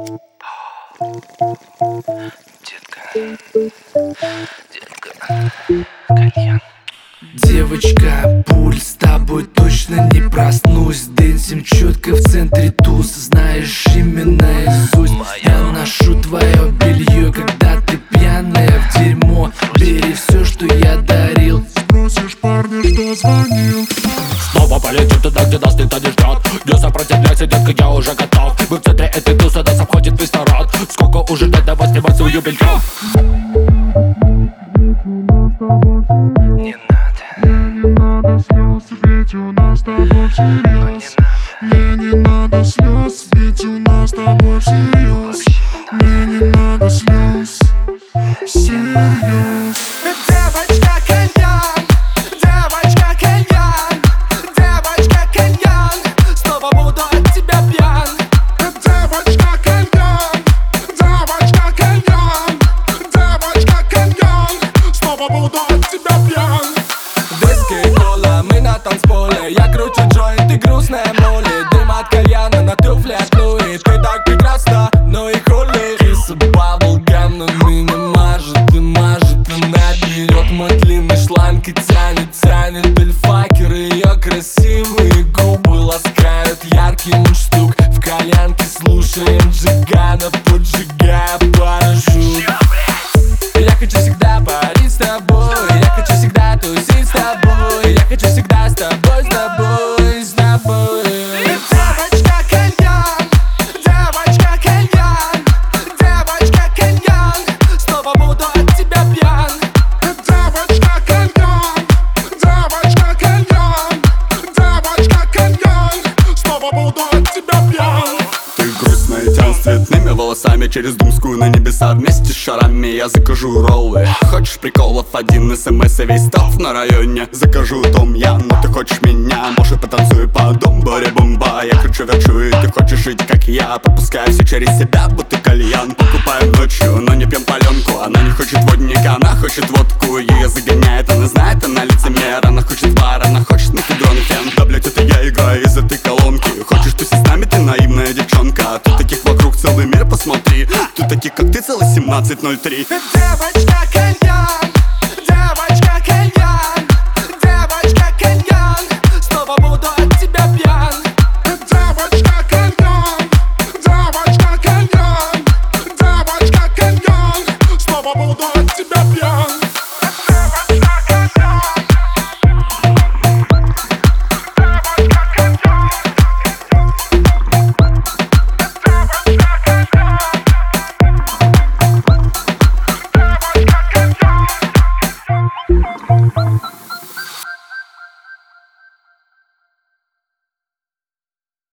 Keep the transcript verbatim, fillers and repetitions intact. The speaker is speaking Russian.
Детка, детка, кальян. Девочка, пуль, с тобой точно не проснусь. Дэнсим четко в центре туз, знаешь именно наизусть. Я ношу твое белье, когда ты пьяная в дерьмо. Бери все, что я дарил. Спросишь парня, что звонил. Снова полетим туда, где нас никто не ждет. Не сопротивляйся, детка, я уже готов. Мы в центре этой тусы, нас обходит весь народ. Сколько уже ждать, давай снимать свою белье. Не надо, Мне не надо слез, ведь у нас с тобой всерьез. Мне не надо слез, ведь у нас с тобой всерьез. Мне не надо слез, всерьез. Девочка кальян, девочка кальян, девочка кальян, снова буду от тебя пьян. Девочка кальян, девочка кальян, девочка кальян, снова буду от тебя пьян. Виски и кола, мы на танцполе. Я кручу джойнт, ты грустная моли. Дым от кальяна на туфлях Луи. Ты так прекрасна, ну и хули. Киса баблгам, но меня мажет и мажет. Она берет мой длинный шланг и тянет, тянет бельфакер. Ее красивые губы ласкают яркий мундштук. В кальянке слушаем Джигана, поджигая парашют. Я хочу всегда парить с тобой, я хочу всегда тусить с тобой, я хочу всегда с тобой, с тобой, с тобой. Девочка кальян, девочка кальян, девочка кальян, снова буду от тебя пьян. Девочка кальян, девочка кальян, девочка кальян, снова буду от тебя пьян. Ты грустная тянь с цветными волосами через Думскую на небеса. Вместе с шарами я закажу роллы. Хочешь приколов? Один смс и весь топ на районе. Закажу том я, но ты хочешь меня. Может потанцуй по думбаре-бумба. Я кручу, верчу и ты хочешь жить как я. Пропускаю все через себя, будто кальян. Покупаем ночью, но не пьем паленку. Она не хочет водника, она хочет водку. Ее загоняет, она знает, она лицемер. Она хочет бар, она хочет мефедрон и фен. Да блять, это я играю из этой колонки. Хочешь тусить с нами, ты наивная девчонка. Тут таких вокруг целый мир, посмотри. Тут таких как ты целый семнадцать ноль три. Девочка кальян,